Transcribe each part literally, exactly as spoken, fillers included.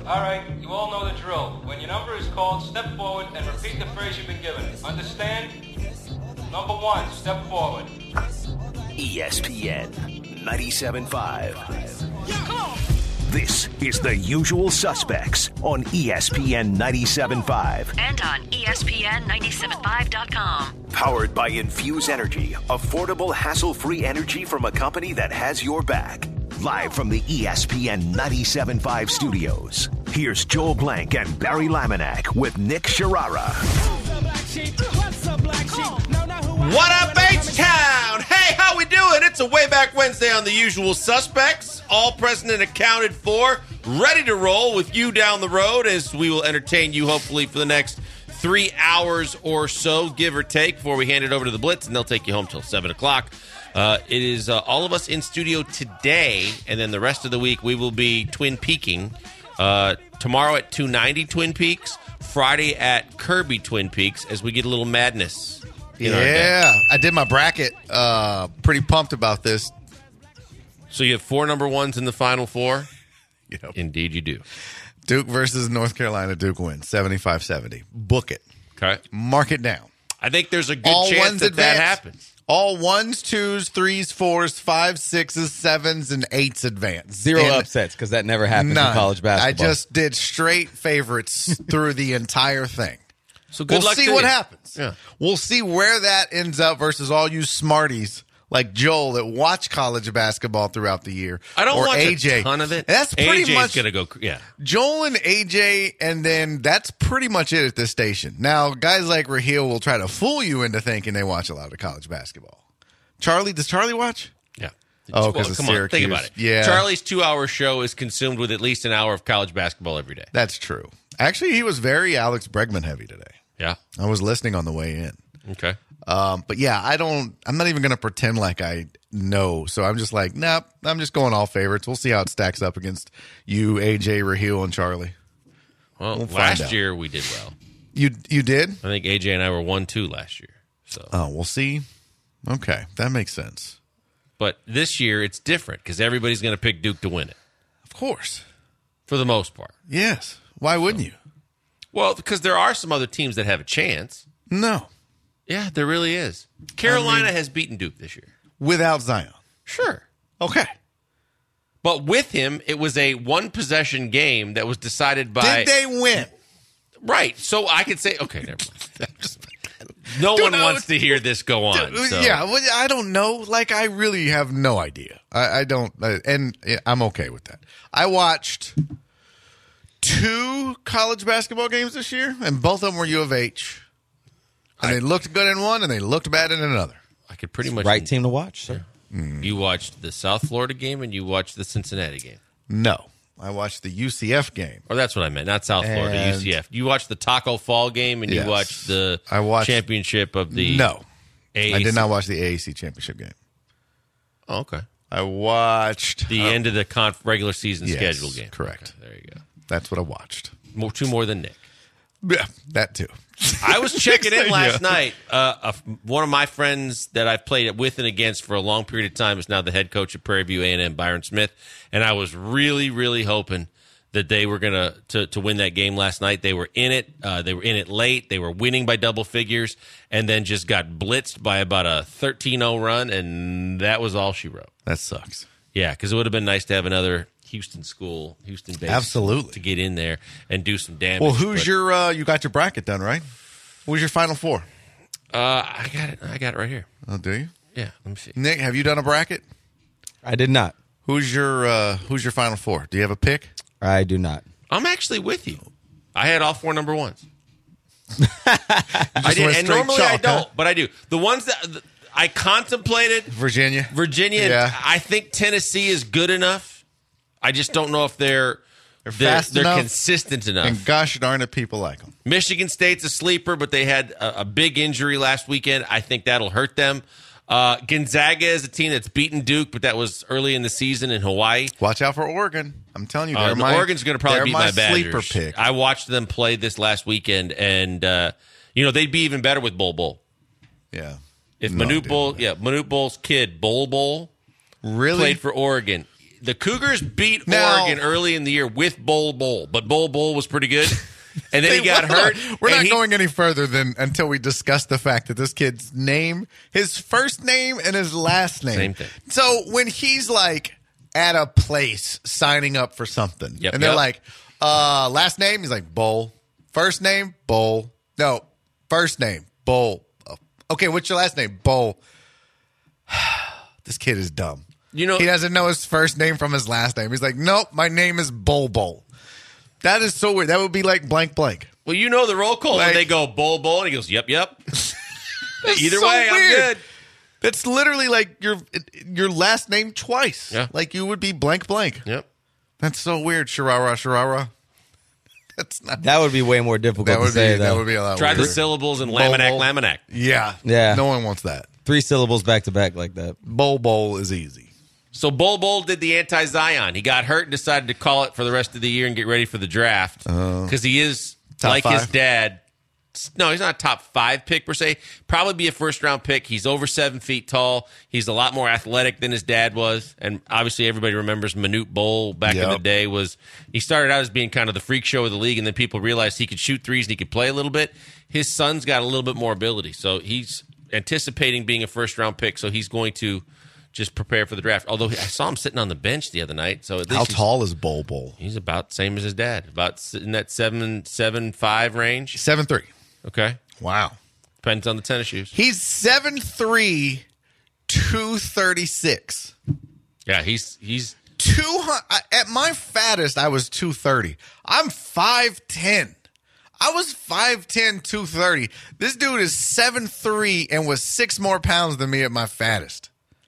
All right, you all know the drill. When your number is called, step forward and repeat the phrase you've been given. Understand? Number one, step forward. E S P N ninety-seven point five. This is The Usual Suspects on E S P N ninety-seven point five. And on E S P N ninety-seven point five dot com. Powered by Infuse Energy, affordable, hassle-free energy from a company that has your back. Live from the E S P N ninety-seven point five studios, here's Joel Blank and Barry Laminack with Nick Sharara. What up, H-Town? Hey, how we doing? It's a Way Back Wednesday on The Usual Suspects. All present and accounted for. Ready to roll with you down the road as we will entertain you, hopefully, for the next three hours or so, give or take, before we hand it over to the Blitz, and they'll take you home till seven o'clock. Uh, it is uh, all of us in studio today, and then the rest of the week we will be Twin Peaking. Uh, tomorrow at two ninety Twin Peaks, Friday at Kirby Twin Peaks, as we get a little madness. Yeah, I did my bracket. Uh, pretty pumped about this. So you have four number ones in the Final Four? Yep. Indeed you do. Duke versus North Carolina. Duke wins seventy-five seventy. Book it. Okay. Mark it down. I think there's a good All chance ones that advance. that happens. All ones, twos, threes, fours, fives, sixes, sevens, and eights advance. Zero And upsets, because that never happens none. in college basketball. I just did straight favorites through the entire thing. So good we'll luck see to what you. happens. Yeah. We'll see where that ends up versus all you smarties like Joel that watch college basketball throughout the year. I don't or watch A J. a ton of it. That's pretty A J's much gonna go. Yeah. Joel and A J, and then that's pretty much it at this station. Now, guys like Raheel will try to fool you into thinking they watch a lot of college basketball. Charlie, does Charlie watch? Yeah. Oh, 'cause well, of come on, Syracuse. think about it. Yeah. Charlie's two-hour show is consumed with at least an hour of college basketball every day. That's true. Actually, he was very Alex Bregman heavy today. Yeah. I was listening on the way in. Okay. Um, but yeah, I don't, I'm not even going to pretend like I know. So I'm just like, nope, I'm just going all favorites. We'll see how it stacks up against you, A J, Raheel, and Charlie. Well, We'll find last out. year we did well. You you did? I think A J and I were one two last year. So, Oh, we'll see. Okay, that makes sense. but this year it's different because everybody's going to pick Duke to win it Of course. for the most part. Yes. Why wouldn't you? Well, because there are some other teams that have a chance. No. Yeah, there really is. Carolina has beaten Duke this year. Without Zion. Sure. Okay. But with him, it was a one-possession game that was decided by... Did they win? Right. So I could say... Okay, never mind. No Dude, one no, wants to hear this go on. So. Yeah, well, I don't know. Like, I really have no idea. I, I don't, uh, and yeah, I'm okay with that. I watched two college basketball games this year, and both of them were U of H. And I- they looked good in one, and they looked bad in another. I could pretty much... Right team to watch, sir. You watched the South Florida game and you watched the Cincinnati game. No, I watched the U C F game. Or that's what I meant, not South Florida, And- U C F. You watched the Taco Fall game and Yes. you watched the I watched- championship of the... No, A A C. I did not watch the A A C championship game. Oh, okay. I watched The uh, end of the conf- regular season yes, schedule game. correct. Okay, there you go. That's what I watched. More, two more than Nick. Yeah, that too. I was checking in last Yeah. night. Uh, a, one of my friends that I've played with and against for a long period of time is now the head coach at Prairie View A and M, Byron Smith. And I was really, really hoping that they were going to to win that game last night. They were in it. Uh, they were in it late. They were winning by double figures and then just got blitzed by about a thirteen oh run, and that was all she wrote. That sucks. Yeah, because it would have been nice to have another Houston school, Houston based, Absolutely. to get in there and do some damage. Well, who's But, your? Uh, you got your bracket done, right? Who's your final four? Uh, I got it. I got it right here. Oh, do you, Yeah, let me see. Nick? Have you done a bracket? I did not. Who's your? Uh, who's your final four? Do you have a pick? I do not. I'm actually with you. I had all four number ones. I went did, and straight normally I chalk, don't, huh? but I do. The ones that th- I contemplated, Virginia. Virginia. and Yeah. I think Tennessee is good enough. I just don't know if they're They're they're, fast they're enough. consistent enough. And gosh darn it, people like them. Michigan State's a sleeper, but they had a, a big injury last weekend. I think that'll hurt them. Uh, Gonzaga is a team that's beaten Duke, but that was early in the season in Hawaii. Watch out for Oregon. I'm telling you, they're Uh, my, Oregon's going to probably they're beat my, my Badgers. sleeper pick. I watched them play this last weekend, and uh, you know they'd be even better with Bol Bol. Yeah. If No, Manute dude. Bol, yeah, Manute Bol's kid Bol Bol Really? played for Oregon. the Cougars beat Now- Oregon early in the year with Bol Bol, but Bol Bol was pretty good. And then he Hey, got hold on. hurt. We're and not he- going any further than until we discuss the fact that this kid's name, his first name and his last name. Same thing. So when he's like at a place signing up for something, Yep, and they're yep. like, uh, last name, he's like, Bowl. First name, Bowl. No, first name, Bowl. Oh, okay, what's your last name? Bowl. This kid is dumb. You know- he doesn't know his first name from his last name. He's like, nope, my name is Bowl Bowl. That is so weird. That would be like blank blank. Well, you know the roll call. Like- and they go Bol Bol, and he goes, yep, yep. Either so way, I'm weird. good. That's literally like your your last name twice. Yeah. Like you would be blank blank. Yep. That's so weird. Sharara, Sharara. That's not. That would be way more difficult That to would say, be. That though. would be a lot. Try the weirder. syllables and Bol Laminac, Bol. Laminac. Yeah. Yeah. No one wants that. Three syllables back to back like that. Bowl bowl is easy. So Bol Bol did the anti-Zion. He got hurt and decided to call it for the rest of the year and get ready for the draft because he is Top like his five? dad. No, he's not a top five pick per se. Probably be a first round pick. He's over seven feet tall. He's a lot more athletic than his dad was, and obviously everybody remembers Manute Bol back in the Yep. day. Was he started out as being kind of the freak show of the league, and then people realized he could shoot threes and he could play a little bit. His son's got a little bit more ability, so he's anticipating being a first round pick. So he's going to just prepare for the draft. Although I saw him sitting on the bench the other night, so at least How he's- tall is Bowl Bowl? He's about the same as his dad, about in that seven seven five range. Seven three. Okay, Wow. depends on the tennis shoes. He's seven three, two thirty six. Yeah, he's he's Two hundred. At my fattest, I was two thirty. I'm five ten. I was five ten, two thirty. This dude is seven three and was six more pounds than me at my fattest.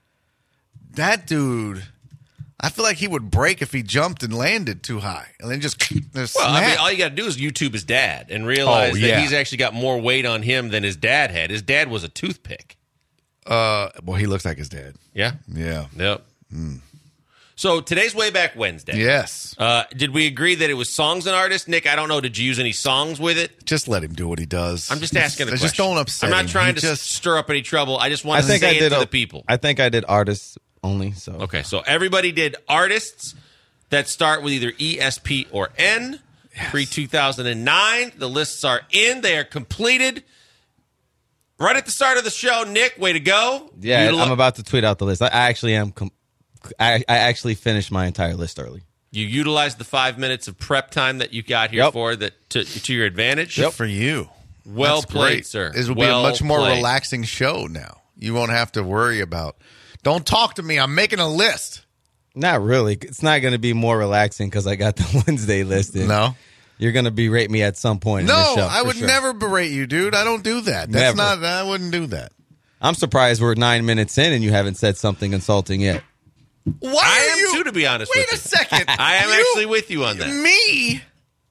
That dude, I feel like he would break if he jumped and landed too high, and then just, just well. I mean, snap. all you got to do is YouTube his dad and realize Oh, that yeah. he's actually got more weight on him than his dad had. His dad was a toothpick. uh, well, he looks like his dad. Yeah. Yeah. Yep. So today's Way Back Wednesday. Yes. Uh, did we agree that it was songs and artists? Nick, I don't know. Did you use any songs with it? Just let him do what he does. I'm just asking a question. Just don't upset I'm not him. trying He to just, stir up any trouble. I just want I to think say I it did to a- the people. I think I did artists only. So Okay, so everybody did artists that start with either E, S, P, or N. Pre two thousand nine. The lists are in. They are completed. Right at the start of the show, Nick, way to go. yeah, Utili- I'm about to tweet out the list. I I actually am. Com- I, I actually finished my entire list early. You utilized the five minutes of prep time that you got here Yep. for that to, to your advantage. good for you. Well That's played, great. sir. This will Well be a much more played. relaxing show now. You won't have to worry about. Don't talk to me. I'm making a list. Not really. It's not going to be more relaxing because I got the Wednesday list in. No. You're going to berate me at some point in No, this show. I for would sure. never berate you, dude. I don't do that. That's Never. not. I wouldn't do that. I'm surprised we're nine minutes in and you haven't said something insulting yet. Why I are am you? too, to be honest Wait with a you. second. I am You- actually with you on that. Me,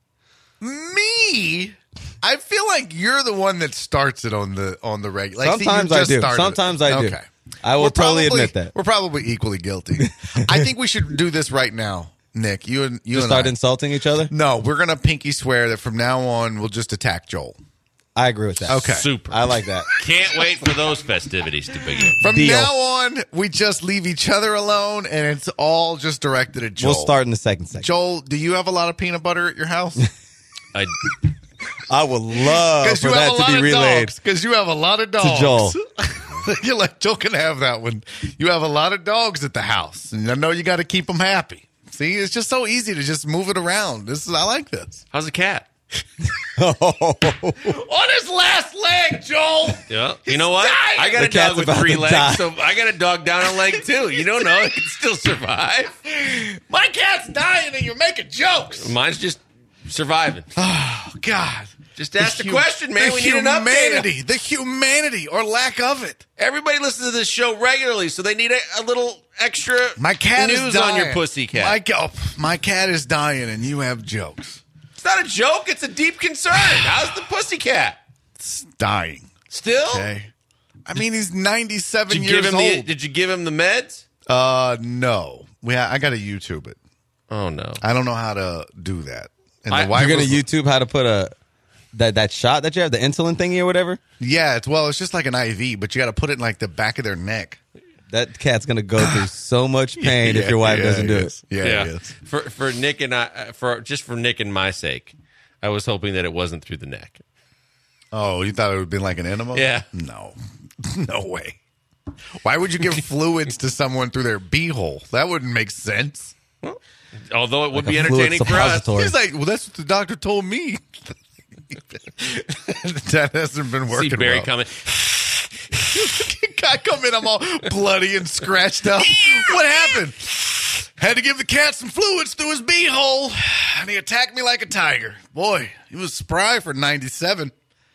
me. I feel like you're the one that starts it on the on the regular. Like, see, you Sometimes I just do. started it. Sometimes I do. Okay. I will We're totally probably- admit that. We're probably equally guilty. I think we should do this right now, Nick. You and you Just and start I. insulting each other? No, we're gonna pinky swear that from now on we'll just attack Joel. I agree with that. Okay. Super. I like that. Can't wait for those festivities to begin. From Deal. now on, we just leave each other alone, and it's all just directed at Joel. We'll start in the second section. Joel, do you have a lot of peanut butter at your house? I, I would love Because for you have that a to lot be of relayed. dogs. Because you have a lot of dogs. Joel. You're like, Joel can have that one. You have a lot of dogs at the house, and I know you got to keep them happy. See, it's just so easy to just move it around. This is I like this. how's the cat? On his last leg, Joel. Yeah. You know what? dying. I got The a cat's dog with about three to legs, die. so I got a dog down a leg too. You don't know; it can still survive. My cat's dying, and you're making jokes. Mine's just surviving. Oh God. Just ask the, hu- question, man. The We need an update. humanity, the humanity or lack of it. Everybody listens to this show regularly, so they need a, a little extra My cat news is dying. on your pussy cat. My, ca- oh, my cat is dying, and you have jokes. It's not a joke; it's a deep concern. How's the pussy cat? It's dying. Still? Okay. I mean, he's ninety-seven Did you years give him old. the? Did you give him the meds? uh, no. We ha- I got to YouTube it. Oh no! I don't know how to do that. And I- the wife You're going to was- YouTube how to put a that that shot that you have, the insulin thingy or whatever? Yeah, it's well, it's just like an I V, but you got to put it in like the back of their neck. That cat's gonna go through so much pain if your wife yeah, doesn't do he it. is. Yeah, Yeah. he is. For for Nick and I, for just for Nick and my sake, I was hoping that it wasn't through the neck. Oh, you thought it would have been like an enema? Yeah. No. No way. Why would you give fluids to someone through their beehole? That wouldn't make sense. Although it would Like be a fluid entertaining for us. suppository. He's like, well, that's what the doctor told me. That hasn't been See working Barry well. coming. I come in, I'm all bloody and scratched up. What happened? Had to give the cat some fluids through his beehole, and he attacked me like a tiger. Boy, he was spry for ninety-seven.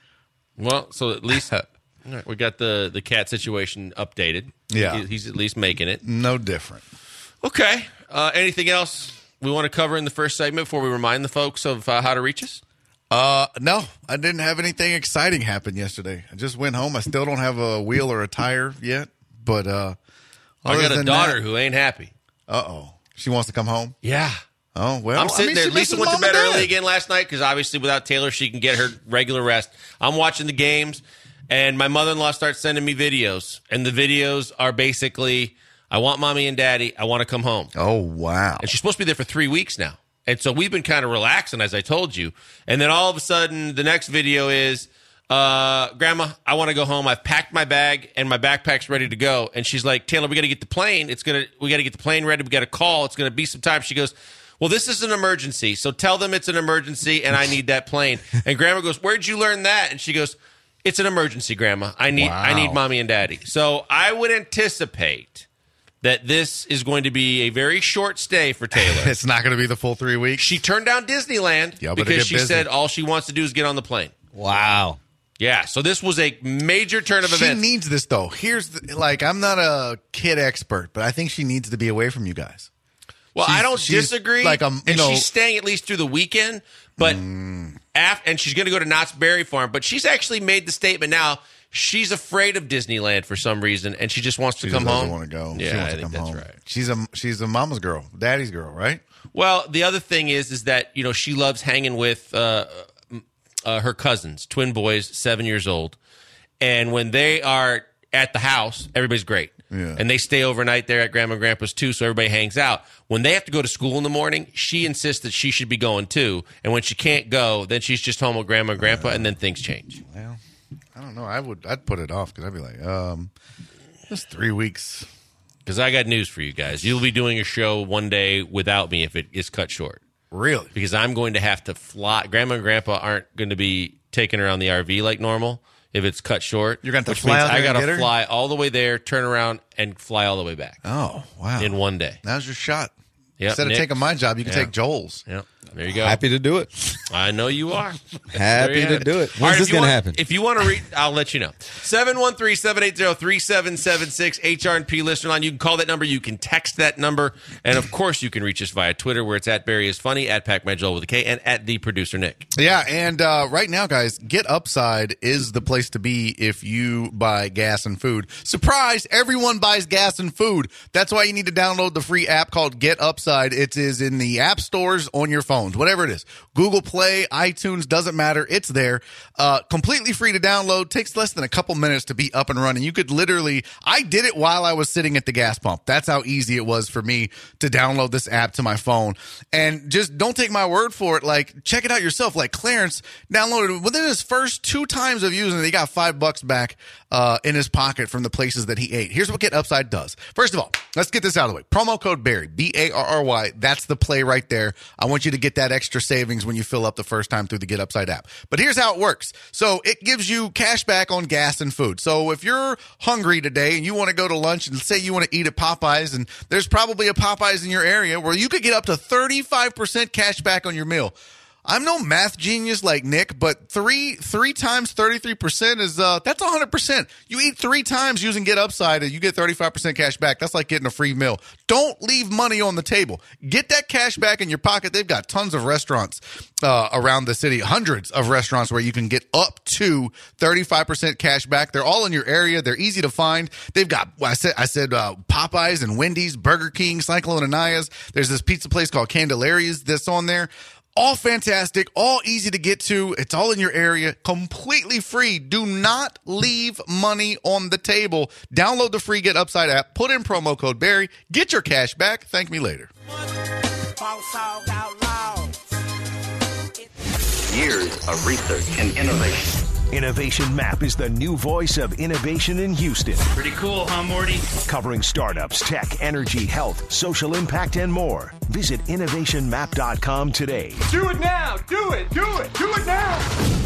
Well, so at least all right, we got the the cat situation updated. Yeah. He- he's at least making it. No different. Okay. Uh, anything else we want to cover in the first segment before we remind the folks of uh, how to reach us? Uh, no, I didn't have anything exciting happen yesterday. I just went home. I still don't have a wheel or a tire yet, but uh, I other got a than daughter that- who ain't happy. Uh-oh. She wants to come home? Yeah. Oh, well. I'm sitting I mean, there. she Lisa misses went to mom bed and early dad. again last night because obviously without Taylor, she can get her regular rest. I'm watching the games, and my mother-in-law starts sending me videos, and the videos are basically, I want mommy and daddy. I want to come home. Oh, wow. And she's supposed to be there for three weeks now. And so we've been kind of relaxing, as I told you. And then all of a sudden, the next video is, uh, Grandma, I want to go home. I've packed my bag and my backpack's ready to go. And she's like, Taylor, we got to get the plane. It's gonna, we got to get the plane ready. We got to call. It's going to be some time. She goes, well, this is an emergency. So tell them it's an emergency and I need that plane. And Grandma goes, where'd you learn that? And she goes, it's an emergency, Grandma. I need, I Wow. need mommy and daddy. So I would anticipate that this is going to be a very short stay for Taylor. It's not going to be the full three weeks. She turned down Disneyland Y'all better because get she busy. said all she wants to do is get on the plane. Wow. Yeah, so this was a major turn of She events. needs this, though. Here's the, like, I'm not a kid expert, but I think she needs to be away from you guys. well, I she's- don't she's disagree. like, um, you and know- she's staying at least through the weekend, but af- and she's going to go to Knott's Berry Farm. But she's actually made the statement now. She's afraid of Disneyland for some reason, and she just wants to She come doesn't home. want to go. Yeah, she wants I to think come that's home. right. She's a she's a mama's girl, daddy's girl, right? Well, the other thing is, is that you know she loves hanging with uh, uh, her cousins, twin boys, seven years old, and when they are at the house, everybody's great, Yeah. and they stay overnight there at Grandma and Grandpa's too, so everybody hangs out. When they have to go to school in the morning, she insists that she should be going too, and when she can't go, then she's just home with Grandma and Grandpa, and then things change. Well, I don't know. I would I'd put it off because I'd be like, um, just three weeks. Because I got news for you guys, you'll be doing a show one day without me if it is cut short. Really? Because I'm going to have to fly. Grandma and Grandpa aren't going to be taking her on the R V like normal if it's cut short. You're gonna have to which fly means out there I and got get to her? fly all the way there, turn around, and fly all the way back Oh, wow. in one day. Now's your shot. Yep, Instead Nick. of taking my job, you can Yeah. take Joel's. Yeah, there you go. Happy to do it. I know you are. There Happy you to have do it. All When's right, this if you going to want- happen? If you want to read, I'll let you know. seven one three, seven eight zero, three seven seven six, H R and P listener line. You can call that number. You can text that number. And, of course, you can reach us via Twitter where it's at Barry is Funny, at Pac-Man with a K, and at the producer Nick. Yeah, and uh, right now, guys, Get Upside is the place to be if you buy gas and food. Surprise! Everyone buys gas and food. That's why you need to download the free app called Get Upside. It is in the app stores on your phones, whatever it is. Google Play, iTunes, doesn't matter. It's there. Uh, completely free to download. Takes less than a couple minutes to be up and running. You could literally, I did it while I was sitting at the gas pump. That's how easy it was for me to download this app to my phone. And just don't take my word for it. Like, check it out yourself. Like Clarence downloaded within his first two times of using it, he got five bucks back uh, in his pocket from the places that he ate. Here's what Get Upside does. First of all, let's get this out of the way. Promo code Barry, B A R R Y. That's the play right there. I want you to get that extra savings when you fill up the first time through the Get Upside app. But here's how it works. So it gives you cash back on gas and food. So if you're hungry today and you want to go to lunch and say you want to eat at Popeyes, and there's probably a Popeyes in your area where you could get up to thirty-five percent cash back on your meal. I'm no math genius like Nick, but three three times thirty-three percent is uh that's one hundred percent. You eat three times using Get Upside and you get thirty-five percent cash back. That's like getting a free meal. Don't leave money on the table. Get that cash back in your pocket. They've got tons of restaurants uh, around the city, hundreds of restaurants where you can get up to thirty-five percent cash back. They're all in your area. They're easy to find. They've got I said I said uh, Popeyes and Wendy's, Burger King, Cyclone Anaya's. There's this pizza place called Candelaria's that's on there. All fantastic, all easy to get to. It's all in your area, completely free. Do not leave money on the table. Download the free Get Upside app, put in promo code Barry, get your cash back. Thank me later. Years of research and innovation. Innovation Map is the new voice of innovation in Houston. Pretty cool, huh, Morty? Covering startups, tech, energy, health, social impact, and more. Visit innovation map dot com today. Do it now! Do it! Do it! Do it now!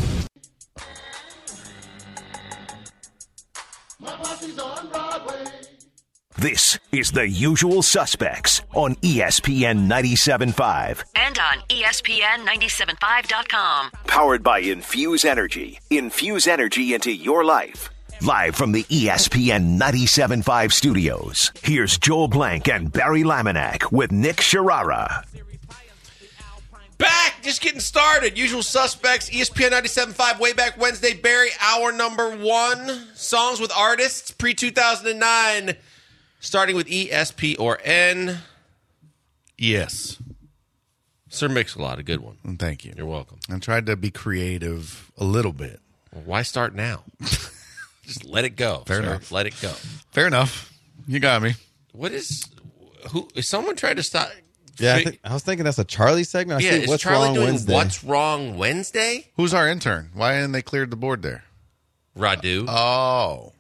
My posse's on Broadway. This is The Usual Suspects on E S P N ninety-seven point five. And on E S P N ninety-seven point five dot com. Powered by Infuse Energy. Infuse energy into your life. Live from the E S P N ninety-seven point five studios, here's Joel Blank and Barry Laminack with Nick Sharara. Back, just getting started. Usual Suspects, E S P N ninety-seven point five, way back Wednesday. Barry, hour number one. Songs with artists, pre two thousand nine. Starting with E S P or N. Yes. Sir Mix-a-Lot, a good one. Thank you. You're welcome. I tried to be creative a little bit. Well, why start now? Just let it go. Fair sir. enough. Let it go. Fair enough. You got me. What is... Who is someone trying to stop... Yeah, I, think, I was thinking that's a Charlie segment. I yeah, see is What's Charlie Wrong doing Wednesday. What's Wrong Wednesday? Who's our intern? Why didn't they clear the board there? Radu. Oh.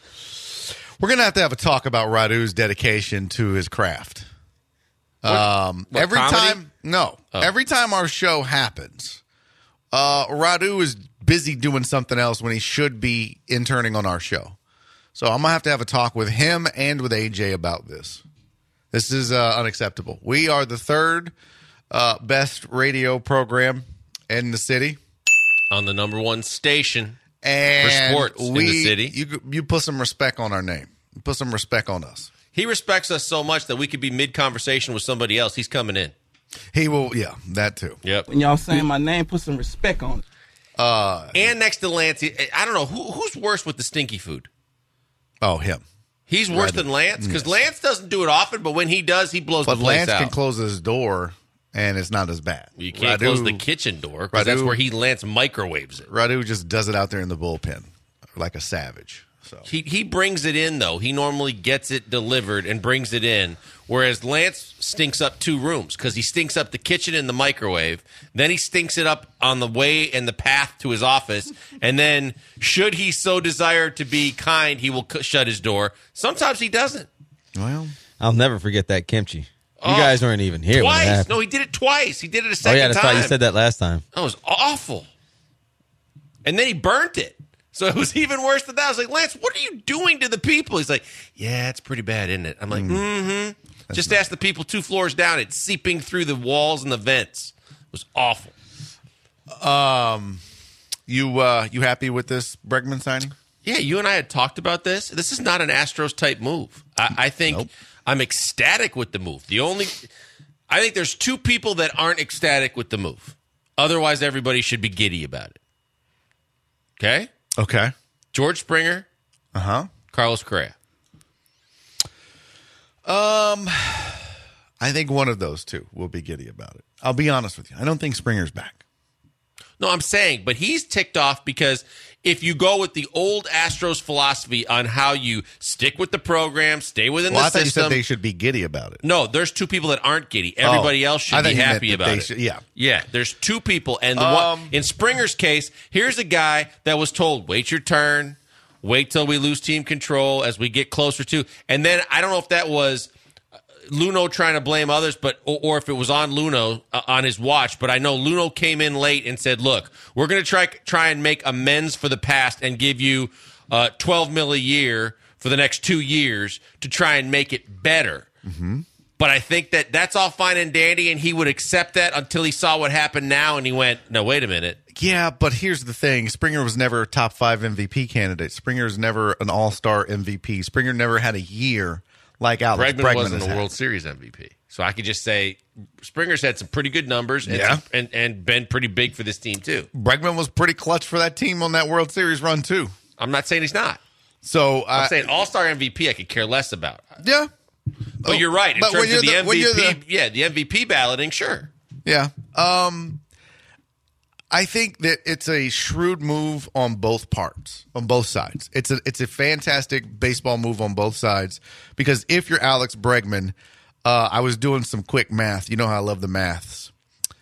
We're going to have to have a talk about Radu's dedication to his craft. What, um, what, every comedy? time, no, Oh. every time our show happens, uh, Radu is busy doing something else when he should be interning on our show. So I'm going to have to have a talk with him and with A J about this. This is uh, unacceptable. We are the third uh, best radio program in the city. On the number one station. And For sports we, in the city. You, you put some respect on our name. Put some respect on us. He respects us so much that we could be mid-conversation with somebody else. He's coming in. He will, yeah, that too. Yep. When y'all saying my name, put some respect on it. Uh, And next to Lance, I don't know, who, who's worse with the stinky food? oh, him. He's worse Rather- than Lance? Because yes. Lance doesn't do it often, but when he does, he blows But the place Lance out. can close his door, and it's not as bad. You can't Radu- close the kitchen door because that's Radu- where he Lance microwaves it. Radu just does it out there in the bullpen like a savage. So He he brings it in, though. He normally gets it delivered and brings it in, whereas Lance stinks up two rooms because he stinks up the kitchen and the microwave. Then he stinks it up on the way and the path to his office. And then, should he so desire to be kind, he will c- shut his door. Sometimes he doesn't. well, I'll never forget that kimchi. You Oh, guys weren't even here when it Twice. happened. No, he did it twice. He did it a oh, second yeah, that's time. right. You said that last time. That was awful. And then he burnt it. So it was even worse than that. I was like, Lance, what are you doing to the people? He's like, yeah, it's pretty bad, isn't it? I'm like, mm-hmm. Just ask the people two floors down. It's seeping through the walls and the vents. It was awful. um, you uh, you happy with this Bregman signing? Yeah, you and I had talked about this. This is not an Astros type move. I, I think Nope. I'm ecstatic with the move. The only, I think there's two people that aren't ecstatic with the move. Otherwise, everybody should be giddy about it. Okay? Okay. George Springer, Uh huh. Carlos Correa. Um, I think one of those two will be giddy about it. I'll be honest with you. I don't think Springer's back. No, I'm saying, but he's ticked off because if you go with the old Astros philosophy on how you stick with the program, stay within Well, the I thought system. you said they should be giddy about it. No, there's two people that aren't giddy. Everybody Oh, else I should thought be you meant happy that about they it. should- yeah. Yeah, there's two people. And the Um, one, in Springer's case, here's a guy that was told, wait your turn, wait till we lose team control as we get closer to. And then I don't know if that was Luno trying to blame others, but or, or if it was on Luno uh, on his watch. But I know Luno came in late and said, "Look, we're going to try try and make amends for the past and give you uh, twelve mil a year for the next two years to try and make it better." Mm-hmm. But I think that that's all fine and dandy, and he would accept that until he saw what happened now, and he went, "No, wait a minute." Yeah, but here's the thing. Springer was never a top five M V P candidate. Springer was never an all-star M V P. Springer never had a year like Alex Bregman, Bregman wasn't has a had. World Series M V P. So I could just say Springer's had some pretty good numbers and, Yeah. some- and, and been pretty big for this team, too. Bregman was pretty clutch for that team on that World Series run, too. I'm not saying he's not. So I'm uh, saying all-star M V P I could care less about. yeah. But you're right. In But when terms of you're the, the- when M V P, you're the- yeah, the M V P balloting, sure. Yeah. Um, I think that it's a shrewd move on both parts, on both sides. It's a it's a fantastic baseball move on both sides because if you're Alex Bregman, uh, I was doing some quick math. You know how I love the maths.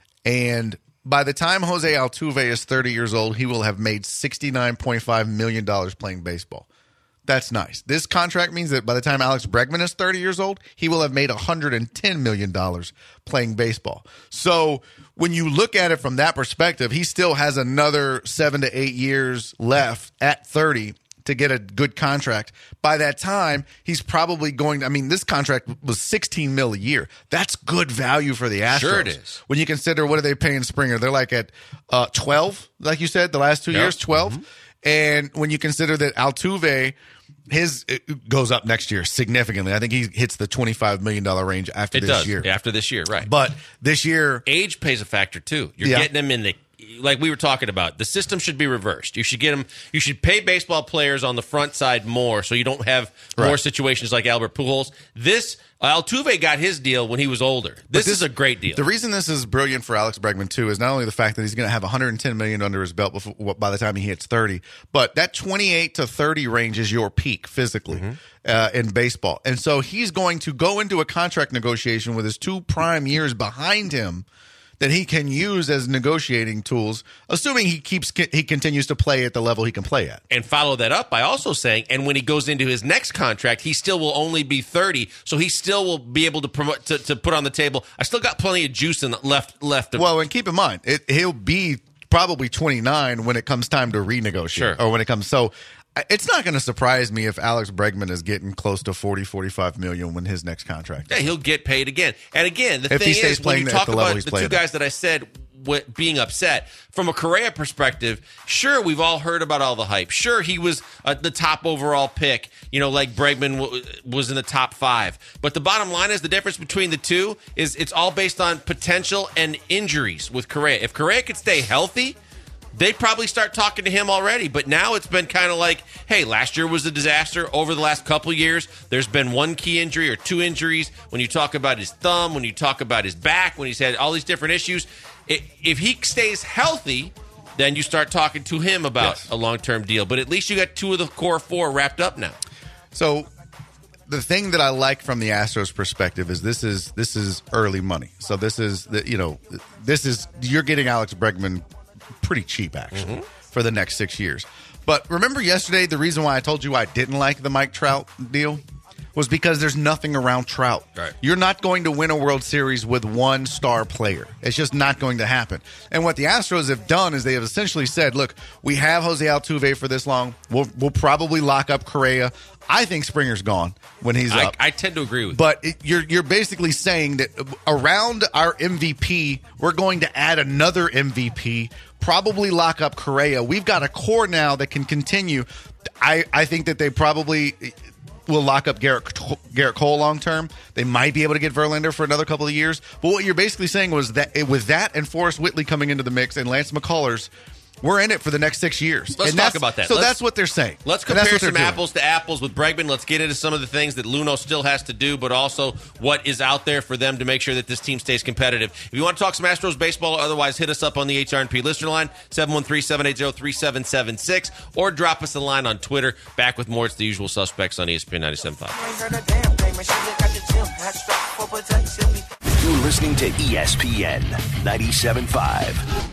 And by the time Jose Altuve is thirty years old, he will have made sixty-nine point five million dollars playing baseball. That's nice. This contract means that by the time Alex Bregman is thirty years old, he will have made one hundred ten million dollars playing baseball. So when you look at it from that perspective, he still has another seven to eight years left at thirty to get a good contract. By that time, he's probably going – I mean, this contract was sixteen mil a year. That's good value for the Astros. Sure it is. When you consider what are they paying Springer? They're like at uh, twelve, like you said, the last two Yep. years, twelve. Mm-hmm. And when you consider that Altuve – his it goes up next year significantly. I think he hits the twenty-five million dollars range after it this does. year. After this year, right. But this year... Age plays a factor, too. You're Yeah. getting them in the... Like we were talking about, the system should be reversed. You should get them. You should pay baseball players on the front side more, so you don't have more Right. situations like Albert Pujols. This Altuve got his deal when he was older. This, this is a great deal. The reason this is brilliant for Alex Bregman, too, is not only the fact that he's going to have one hundred ten million dollars under his belt before, by the time he hits thirty, but that twenty-eight to thirty range is your peak physically Mm-hmm. uh, in baseball. And so he's going to go into a contract negotiation with his two prime years behind him that he can use as negotiating tools, assuming he keeps he continues to play at the level he can play at. And follow that up by also saying, and when he goes into his next contract, he still will only be thirty, so he still will be able to promote to, to put on the table. I still got plenty of juice in the left left. To, Well, and keep in mind, it, he'll be probably twenty-nine when it comes time to renegotiate, Sure. or when it comes. So I- it's not going to surprise me if Alex Bregman is getting close to forty, forty-five million when his next contract. yeah, he'll get paid again. And again, the If he thing stays is, when playing you at talk the level about he's the playing two at. guys that I said w- being upset, from a Correa perspective, sure, we've all heard about all the hype. Sure, he was uh, the top overall pick, you know, like Bregman w- was in the top five. But the bottom line is the difference between the two is it's all based on potential and injuries with Correa. If Correa could stay healthy, they'd probably start talking to him already. But now it's been kind of like, hey, last year was a disaster. Over the last couple of years, there's been one key injury or two injuries. When you talk about his thumb, when you talk about his back, when he's had all these different issues, it, if he stays healthy, then you start talking to him about Yes. a long-term deal. But at least you got two of the core four wrapped up now. So the thing that I like from the Astros perspective is this is this is early money. So this is the, you know this is you're getting Alex Bregman pretty cheap actually Mm-hmm. for the next six years. But remember yesterday the reason why I told you I didn't like the Mike Trout deal was because there's nothing around Trout. Right. You're not going to win a World Series with one star player. It's just not going to happen. And what the Astros have done is they have essentially said, look, we have Jose Altuve for this long. We'll, we'll probably lock up Correa. I think Springer's gone when he's I, up. I tend to agree with you. But it, you're you're basically saying that around our M V P, we're going to add another M V P, probably lock up Correa. We've got a core now that can continue. I, I think that they probably will lock up Garrett Garrett Cole long term. They might be able to get Verlander for another couple of years. But what you're basically saying was that with that and Forrest Whitley coming into the mix and Lance McCullers, we're in it for the next six years. Let's And talk that's- about that. So Let's- that's what they're saying. Let's And that's compare what they're some doing. apples to apples with Bregman. Let's get into some of the things that Luno still has to do, but also what is out there for them to make sure that this team stays competitive. If you want to talk some Astros baseball or otherwise, hit us up on the H R and P listener line, seven one three, seven eight zero, three seven seven six, or drop us a line on Twitter. Back with more. It's the usual suspects on E S P N ninety-seven point five. You're listening to E S P N ninety-seven point five.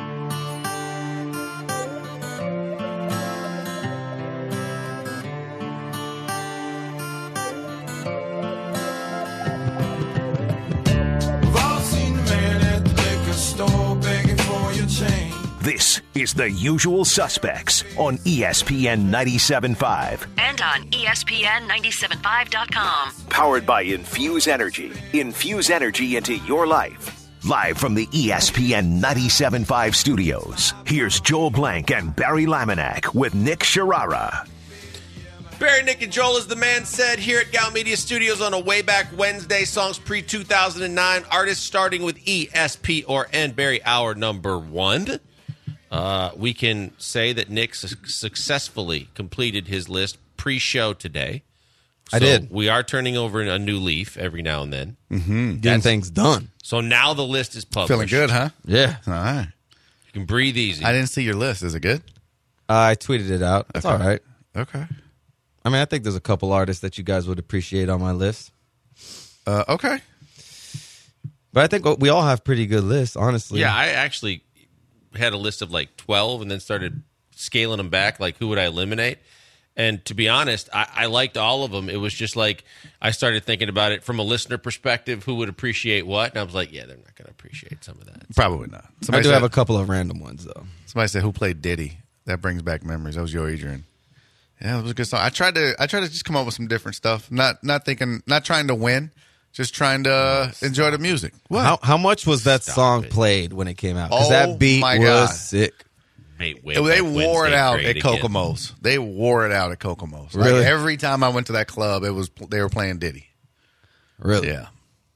This is The Usual Suspects on E S P N ninety-seven point five. And on E S P N ninety-seven five dot com. Powered by Infuse Energy. Infuse energy into your life. Live from the E S P N ninety-seven point five studios, here's Joel Blank and Barry Laminack with Nick Sharara. Barry, Nick, and Joel, as the man said, here at Gout Media Studios on a Way Back Wednesday, songs pre two thousand nine, artists starting with E, S, P, or N. Barry, hour number one. Uh, we can say that Nick su- successfully completed his list pre-show today. I So did. We are turning over a new leaf every now and then. Mm-hmm. Getting things done. So now the list is published. Feeling good, huh? Yeah. All right. You can breathe easy. I didn't see your list. Is it good? Uh, I tweeted it out. It's Okay. all right. Okay. I mean, I think there's a couple artists that you guys would appreciate on my list. Uh, okay. But I think we all have pretty good lists, honestly. Yeah, I actually had a list of like twelve and then started scaling them back, like who would I eliminate? And to be honest, I, I liked all of them. It was just like I started thinking about it from a listener perspective, who would appreciate what? And I was like, yeah, they're not going to appreciate some of that. Probably not. I Somebody do said, have a couple of random ones, though. Somebody said, who played Diddy? That brings back memories. That was Yo Adrian. Yeah, it was a good song. I tried to I tried to just come up with some different stuff. Not not thinking, not trying to win, just trying to uh, enjoy the music. What? How how much was that Stop song it. played when it came out? Because Oh, that beat my was God. sick. Hey, wait, they wait, wore it Wednesday out great at again. Kokomo's. They wore it out at Kokomo's. Like, Really? every time I went to that club, it was they were playing Diddy. Really? Yeah.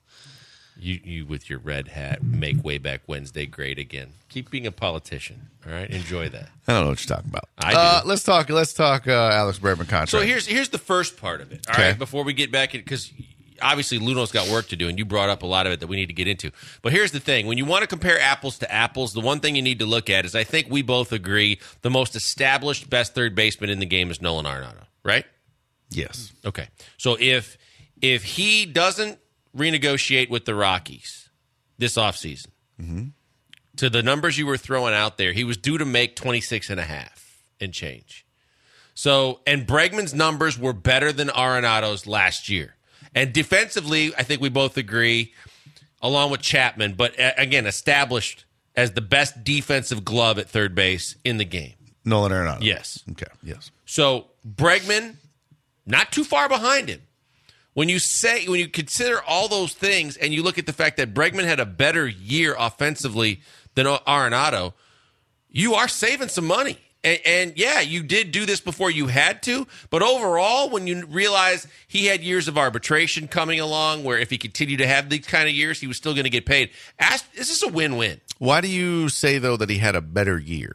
You, you with your red hat make Way Back Wednesday great again. Keep being a politician. All right, enjoy that. I don't know what you're talking about. I do. Uh, let's talk. Let's talk. Uh, Alex Bregman contract. So here's here's the first part of it. All Okay. right, before we get back in, because obviously Luno's got work to do, and you brought up a lot of it that we need to get into. But here's the thing: when you want to compare apples to apples, the one thing you need to look at is I think we both agree the most established best third baseman in the game is Nolan Arenado, right? Yes. Okay. So if if he doesn't renegotiate with the Rockies this offseason, Mm-hmm. to the numbers you were throwing out there, he was due to make twenty-six and a half and change. So, and Bregman's numbers were better than Arenado's last year. And defensively, I think we both agree, along with Chapman, but uh, again, established as the best defensive glove at third base in the game. Nolan Arenado. Yes. Okay. Yes. So Bregman, not too far behind him. When you say, when you consider all those things and you look at the fact that Bregman had a better year offensively than Arenado, you are saving some money. And, and yeah, you did do this before you had to, but overall, when you realize he had years of arbitration coming along, where if he continued to have these kind of years, he was still going to get paid. Ask, this is a win-win. Why do you say though that he had a better year?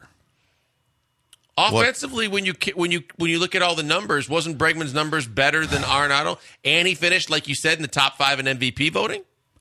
Offensively, when you when you when you look at all the numbers, wasn't Bregman's numbers better than Arenado? And he finished, like you said, in the top five in M V P voting.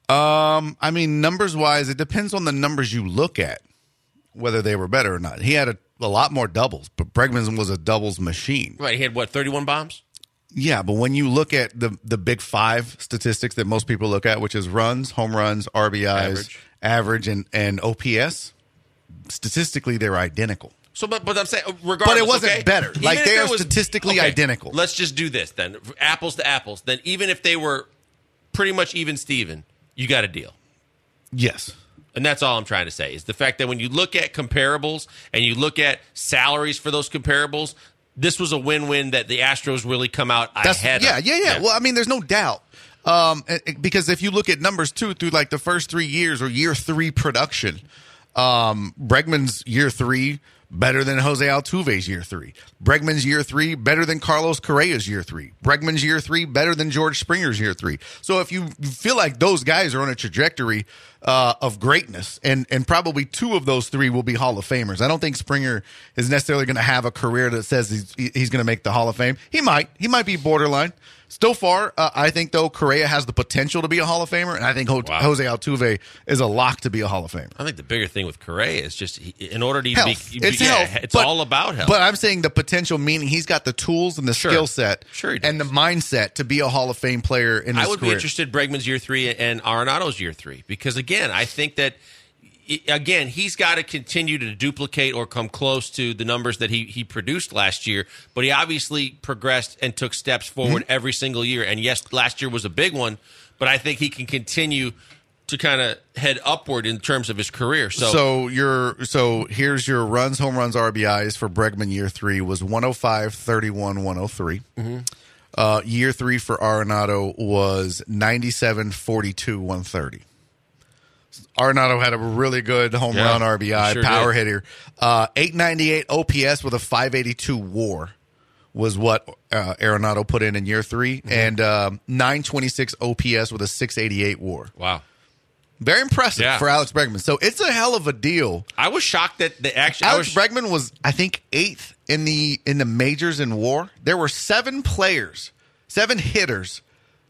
Um, I mean, numbers wise, it depends on the numbers you look at, whether they were better or not. He had a, a lot more doubles, but Bregman was a doubles machine. Right, he had what, thirty-one bombs? Yeah, but when you look at the the big five statistics that most people look at, which is runs, home runs, R B Is, Average. average and, and O P S, statistically they're identical. So, but, but I'm saying, regardless, But it wasn't okay? better. Even Like, if they it are was- statistically okay, identical. Let's just do this then, apples to apples. Then even if they were pretty much even Steven, you got a deal. Yes. And that's all I'm trying to say, is the fact that when you look at comparables and you look at salaries for those comparables, this was a win-win that the Astros really come out That's, ahead yeah, of. yeah, yeah, Well, I mean, there's no doubt. Um, eh, eh, because if you look at numbers, too, through like the first three years or year three production, um, Bregman's year three better than Jose Altuve's year three. Bregman's year three better than Carlos Correa's year three. Bregman's year three better than George Springer's year three. So if you feel like those guys are on a trajectory uh, of greatness, and and probably two of those three will be Hall of Famers. I don't think Springer is necessarily going to have a career that says he's he's going to make the Hall of Fame. He might. He might be borderline. So far, uh, I think, though, Correa has the potential to be a Hall of Famer, and I think Ho- Wow. Jose Altuve is a lock to be a Hall of Famer. I think the bigger thing with Correa is just, he, in order to even Health. be, It's yeah, health. it's but- all about health. But I'm saying the potential, meaning he's got the tools and the Sure. skill set Sure he does. and the mindset to be a Hall of Fame player in his I would career. be interested in Bregman's year three and Arenado's year three, because again, I think that i- again he's got to continue to duplicate or come close to the numbers that he he produced last year. But he obviously progressed and took steps forward Mm-hmm. every single year. And yes, last year was a big one, but I think he can continue to kind of head upward in terms of his career. So, So your so here's your runs, home runs, R B Is for Bregman year three was one oh five, thirty-one, one oh three. Mm-hmm. Uh, year three for Arenado was ninety-seven, forty-two, one thirty. Arenado had a really good home Yeah, run R B I, he sure power did. hitter. Uh, eight ninety-eight O P S with a five eighty-two WAR was what uh, Arenado put in in year three, Mm-hmm. and um, nine twenty-six O P S with a six eighty-eight WAR. wow. Very impressive Yeah. for Alex Bregman. So it's a hell of a deal. I was shocked that the action. Alex I was, Bregman was, I think, eighth in the in the majors in WAR. There were seven players, seven hitters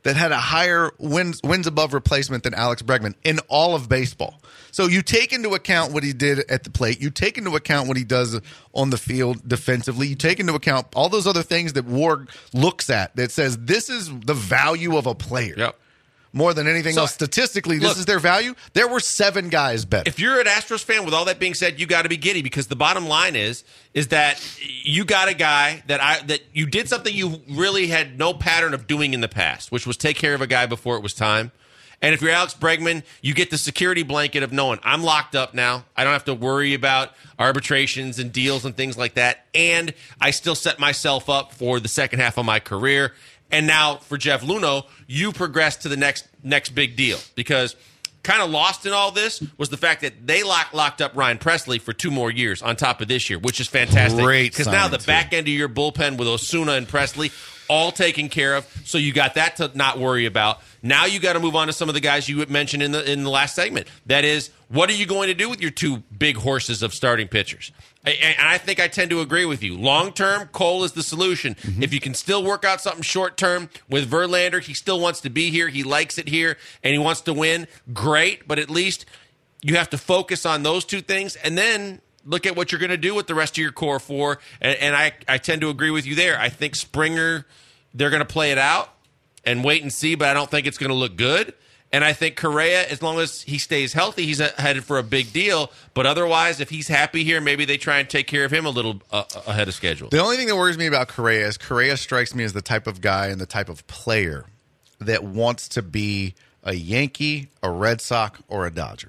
that had a higher wins wins above replacement than Alex Bregman in all of baseball. So you take into account what he did at the plate. You take into account what he does on the field defensively. You take into account all those other things that WAR looks at that says this is the value of a player. Yep. More than anything So, else, statistically, this look, is their value. There were seven guys better. If you're an Astros fan, with all that being said, you got to be giddy because the bottom line is is that you got a guy that I that you did something you really had no pattern of doing in the past, which was take care of a guy before it was time. And if you're Alex Bregman, you get the security blanket of knowing I'm locked up now. I don't have to worry about arbitrations and deals and things like that. And I still set myself up for the second half of my career. And now for Jeff Luhnow, you progress to the next next big deal because kind of lost in all this was the fact that they lock, locked up Ryan Presley for two more years on top of this year, which is fantastic. Great because now the signing, back end of your bullpen with Osuna and Presley all taken care of, so you got that to not worry about. Now you got to move on to some of the guys you mentioned in the in the last segment. That is, what are you going to do with your two big horses of starting pitchers? And I think I tend to agree with you. Long term, Cole is the solution. Mm-hmm. If you can still work out something short term with Verlander, he still wants to be here. He likes it here, and he wants to win. Great, but at least you have to focus on those two things, and then look at what you're going to do with the rest of your core four. And, and I, I tend to agree with you there. I think Springer, they're going to play it out and wait and see, but I don't think it's going to look good. And I think Correa, as long as he stays healthy, he's headed for a big deal. But otherwise, if he's happy here, maybe they try and take care of him a little uh, ahead of schedule. The only thing that worries me about Correa is Correa strikes me as the type of guy and the type of player that wants to be a Yankee, a Red Sox, or a Dodger.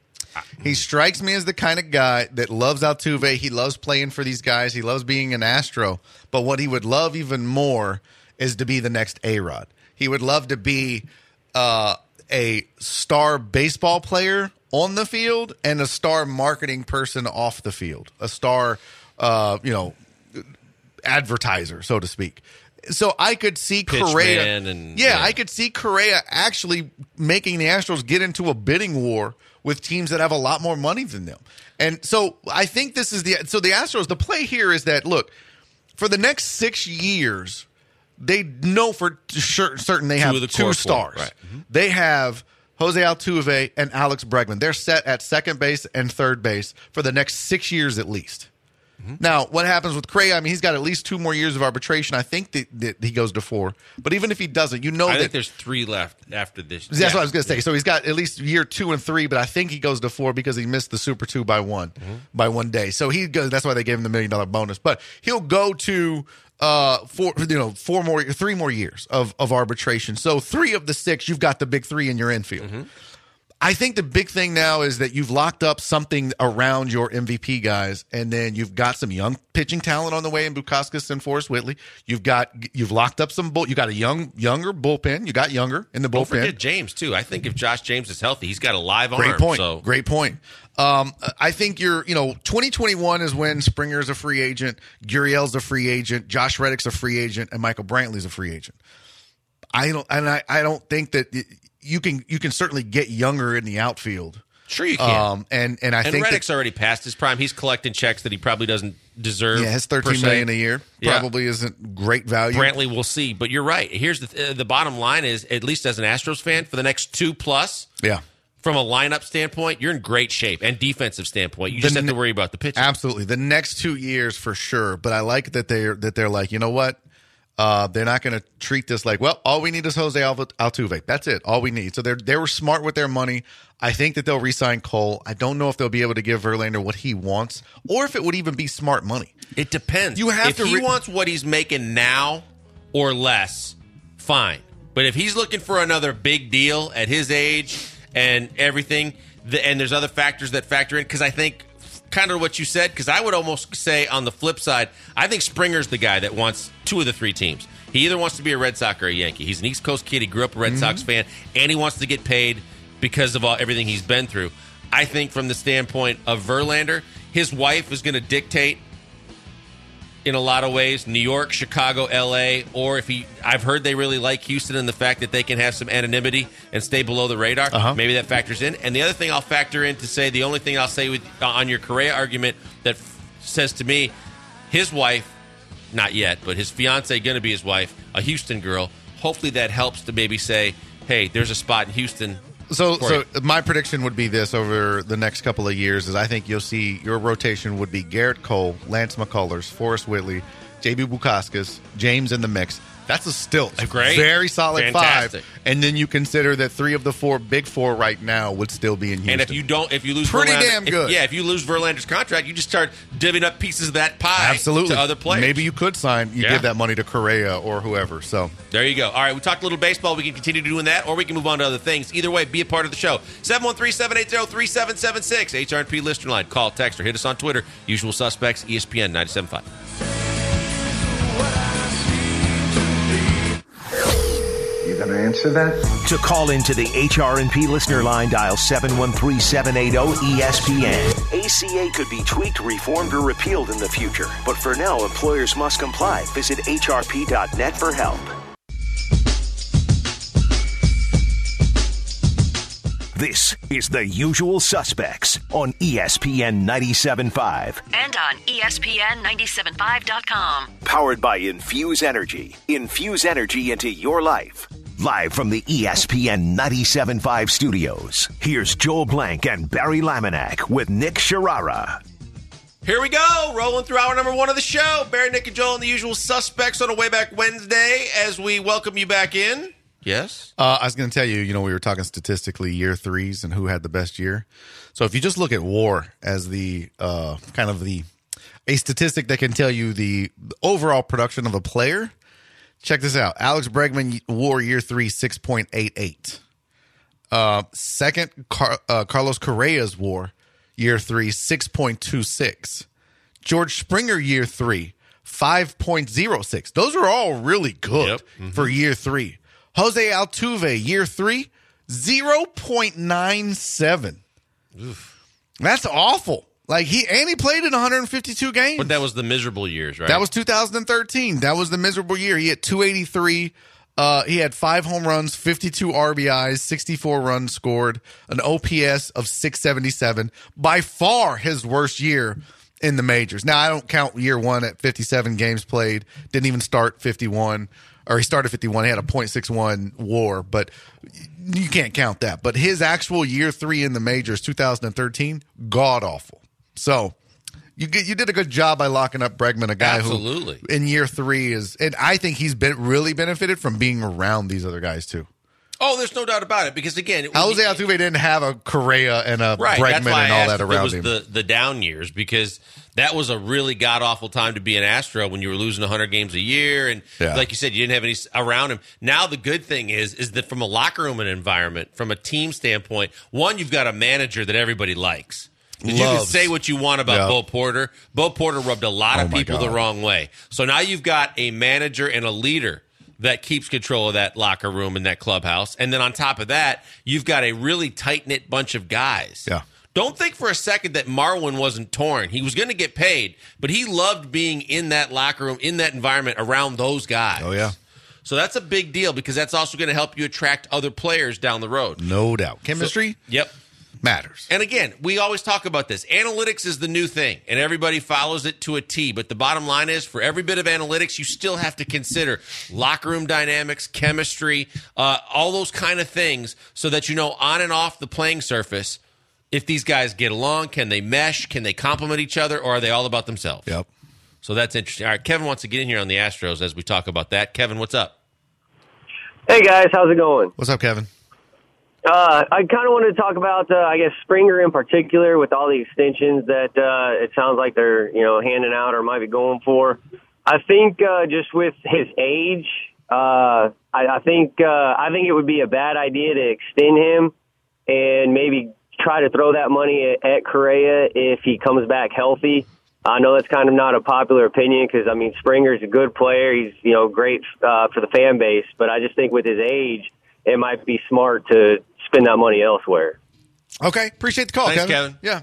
He strikes me as the kind of guy that loves Altuve. He loves playing for these guys. He loves being an Astro. But what he would love even more is to be the next A-Rod. He would love to be uh, a star baseball player on the field and a star marketing person off the field. A star, uh, you know, advertiser, so to speak. So I could see Pitch Correa. man and, yeah, yeah, I could see Correa actually making the Astros get into a bidding war with teams that have a lot more money than them. And so I think this is the so the Astros, the play here is that, look, for the next six years, they know for sure, certain they have two, the two stars. Right. Mm-hmm. They have Jose Altuve and Alex Bregman. They're set at second base and third base for the next six years at least. Mm-hmm. Now, what happens with Correa? I mean, he's got at least two more years of arbitration. I think that, that he goes to four. But even if he doesn't, you know I that think there's three left after this. That's yeah. what I was going to say. So he's got at least year two and three, but I think he goes to four because he missed the Super Two by one, mm-hmm. by one day. So he goes. That's why they gave him the million dollar bonus. But he'll go to uh four, you know, four more, three more years of of arbitration. So three of the six, you've got the big three in your infield. Mm-hmm. I think the big thing now is that you've locked up something around your M V P guys, and then you've got some young pitching talent on the way in Bukauskas and Forrest Whitley. You've got you've locked up some bull. You got a young younger bullpen. You got younger in the bullpen. Don't forget James too. I think if Josh James is healthy, he's got a live arm. Great point. So. Great point. Um, I think you're, you know, twenty twenty-one is when Springer's a free agent, Gurriel's a free agent, Josh Reddick's a free agent, and Michael Brantley's a free agent. I don't, and I, I don't think that. It, You can you can certainly get younger in the outfield. Sure you can. Um, and and I and think Reddick's that, already past his prime. He's collecting checks that he probably doesn't deserve. Yeah, his thirteen million a year probably yeah. isn't great value. Brantley, we'll see. But you're right. Here's the uh, the bottom line is, at least as an Astros fan, for the next two plus. Yeah. From a lineup standpoint, you're in great shape, and defensive standpoint, you just the have to worry about the pitching. Absolutely, the next two years for sure. But I like that they're that they're like, you know what? Uh, they're not going to treat this like, well, all we need is Jose Altuve. That's it. All we need. So they they were smart with their money. I think that they'll re-sign Cole. I don't know if they'll be able to give Verlander what he wants, or if it would even be smart money. It depends. You have if to. If he re- wants what he's making now or less, fine. But if he's looking for another big deal at his age and everything, the, and there's other factors that factor in, because I think. Kind of what you said, because I would almost say on the flip side, I think Springer's the guy that wants two of the three teams. He either wants to be a Red Sox or a Yankee. He's an East Coast kid. He grew up a Red mm-hmm. Sox fan, and he wants to get paid because of all, everything he's been through. I think from the standpoint of Verlander, his wife is going to dictate in a lot of ways, New York, Chicago, L A, or if he, I've heard they really like Houston and the fact that they can have some anonymity and stay below the radar. Uh-huh. Maybe that factors in. And the other thing I'll factor in to say, the only thing I'll say with uh, on your Correa argument that f- says to me, his wife, not yet, but his fiance, going to be his wife, a Houston girl, hopefully that helps to maybe say, hey, there's a spot in Houston. So, for so you. my prediction would be this over the next couple of years is I think you'll see your rotation would be Garrett Cole, Lance McCullers, Forrest Whitley, J B Bukauskas, James in the mix. That's a still a great. very solid Fantastic. five. And then you consider that three of the four big four right now would still be in Houston. And if you don't, if you lose Pretty Verlander, damn if- good. yeah, if you lose Verlander's contract, you just start divvying up pieces of that pie Absolutely. to other players. Maybe you could sign, you Yeah. give that money to Correa or whoever. So There you go. All right, we talked a little baseball. We can continue doing that, or we can move on to other things. Either way, be a part of the show. seven one three, seven eight zero, three seven seven six. H R and P listener line. Call, text, or hit us on Twitter. Usual suspects, E S P N ninety-seven point five. You gonna answer that? To call into the H R and P listener line, dial seven one three, seven eight zero, E S P N. A C A could be tweaked, reformed, or repealed in the future. But for now, employers must comply. Visit H R P dot net for help. This is The Usual Suspects on E S P N ninety-seven point five. And on E S P N ninety-seven point five dot com. Powered by Infuse Energy. Infuse energy into your life. Live from the E S P N ninety-seven point five studios, here's Joel Blank and Barry Laminack with Nick Sharara. Here we go, rolling through hour number one of the show. Barry, Nick, and Joel and the Usual Suspects on a way back Wednesday as we welcome you back in. Yes? Uh, I was going to tell you, you know, we were talking statistically year threes and who had the best year. So if you just look at WAR as the uh, kind of the a statistic that can tell you the overall production of a player, check this out. Alex Bregman WAR year three, six point eight eight. Uh, second, Car- uh, Carlos Correa's WAR year three, six point two six. George Springer year three, five point oh six. Those are all really good Yep. Mm-hmm. for year three. Jose Altuve, year three, zero point nine seven. Oof. That's awful. Like he and he played in one hundred fifty-two games. But that was the miserable years, right? That was two thousand thirteen. That was the miserable year. He had two eighty-three. Uh, he had five home runs, fifty-two R B Is, sixty-four runs scored, an O P S of six seventy-seven. By far his worst year in the majors. Now, I don't count year one at fifty-seven games played. Didn't even start fifty-one. Or he started fifty-one. He had a point six one WAR, but you can't count that. But his actual year three in the majors, two thousand thirteen, god awful. So you get, you did a good job by locking up Bregman, a guy Absolutely. who in year three is, and I think he's been really benefited from being around these other guys too. Oh, there's no doubt about it. Because again, it- Jose Altuve didn't have a Correa and a right, Bregman that's why and I all asked that if around it was him. The, the down years, because that was a really god awful time to be an Astro when you were losing one hundred games a year, and Yeah. like you said, you didn't have any s- around him. Now the good thing is, is that from a locker room and environment, from a team standpoint, one, you've got a manager that everybody likes. 'Cause you can Loves. say what you want about Yeah. Bo Porter. Bo Porter rubbed a lot Oh of my people the God. wrong way. So now you've got a manager and a leader that keeps control of that locker room and that clubhouse. And then on top of that, you've got a really tight-knit bunch of guys. Yeah. Don't think for a second that Marwin wasn't torn. He was going to get paid, but he loved being in that locker room, in that environment around those guys. Oh, yeah. So that's a big deal because that's also going to help you attract other players down the road. No doubt. Chemistry Yep. matters. And again, we always talk about this. Analytics is the new thing, and everybody follows it to a T. But the bottom line is, for every bit of analytics, you still have to consider locker room dynamics, chemistry, uh, all those kind of things, so that you know on and off the playing surface if these guys get along, can they mesh, can they complement each other, or are they all about themselves? Yep. So that's interesting. All right, Kevin wants to get in here on the Astros as we talk about that. Kevin, what's up? Hey, guys. How's it going? What's up, Kevin? Uh, I kind of wanted to talk about, uh, I guess, Springer in particular with all the extensions that uh, it sounds like they're, you know, handing out or might be going for. I think uh, just with his age, uh, I, I think uh, I think it would be a bad idea to extend him and maybe try to throw that money at, at Correa if he comes back healthy. I know that's kind of not a popular opinion because, I mean, Springer's a good player. He's, you know, great uh, for the fan base. But I just think with his age, it might be smart to spend that money elsewhere. Okay. Appreciate the call, Thanks, Kevin. Kevin. Yeah.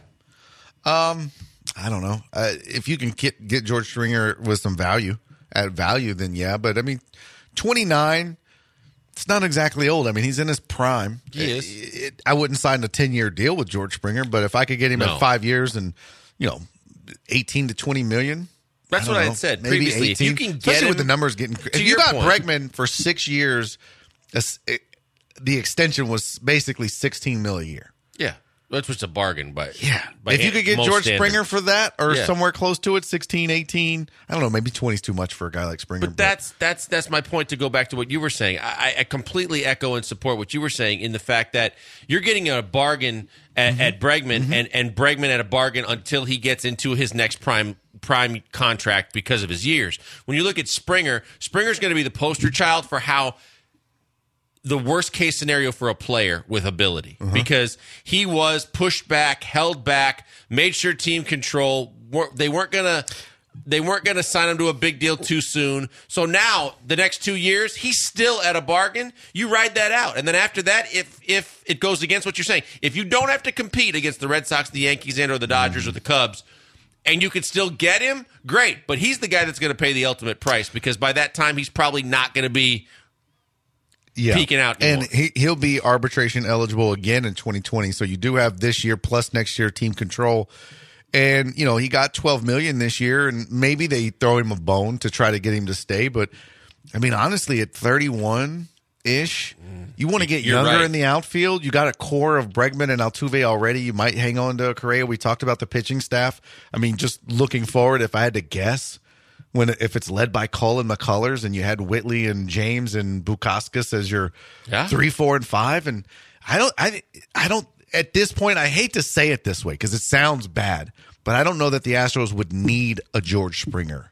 Um, I don't know. Uh, if you can get, get George Springer with some value, add value, then yeah. But, I mean, twenty-nine, it's not exactly old. I mean, he's in his prime. He is. It, it, I wouldn't sign a ten-year deal with George Springer, but if I could get him No. at five years and, you know, eighteen to twenty million, That's I don't what I know, had said maybe previously. eighteen, If you can get especially him, with the numbers getting. If you your got point. Bregman for six years, that's- it, the extension was basically sixteen mil a year. yeah, that's what's a bargain. But Yeah. by If you could get most George standards. Springer for that or Yeah. somewhere close to it, sixteen, eighteen, I don't know, maybe twenty is too much for a guy like Springer. But that's that's that's my point. To go back to what you were saying, I, I completely echo and support what you were saying in the fact that you're getting a bargain at, Mm-hmm. at Bregman and and Bregman at a bargain until he gets into his next prime prime contract because of his years. When you look at Springer, Springer's going to be the poster child for how the worst case scenario for a player with ability Uh-huh. because he was pushed back, held back, made sure team control. Were- They weren't gonna, they weren't gonna sign him to a big deal too soon. So now the next two years, he's still at a bargain. You ride that out, and then after that, if if it goes against what you're saying, if you don't have to compete against the Red Sox, the Yankees, and or the Dodgers Mm-hmm. or the Cubs, and you can still get him, great. But he's the guy that's going to pay the ultimate price because by that time, he's probably not going to be. yeah. peeking out anymore. And he, he'll be arbitration eligible again in twenty twenty. So you do have this year plus next year team control. And, you know, he got twelve million dollars this year, and maybe they throw him a bone to try to get him to stay. But, I mean, honestly, at thirty-one-ish, you want to get You're younger right. in the outfield. You got a core of Bregman and Altuve already. You might hang on to Correa. We talked about the pitching staff. I mean, just looking forward, if I had to guess, when if it's led by Cole and McCullers and you had Whitley and James and Bukauskas as your Yeah. three, four, and five, and I don't, I, I don't. At this point, I hate to say it this way because it sounds bad, but I don't know that the Astros would need a George Springer